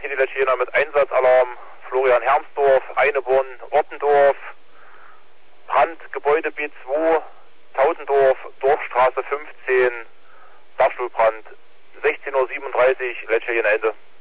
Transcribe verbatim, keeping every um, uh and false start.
hier die Letschiner mit Einsatzalarm, Florian Hermsdorf, Eineborn, Ortendorf, Brand, Gebäude B zwei, Tausendorf, Dorfstraße fünfzehn, Dachstuhlbrand, sechzehn Uhr siebenunddreißig, Letschiner Ende.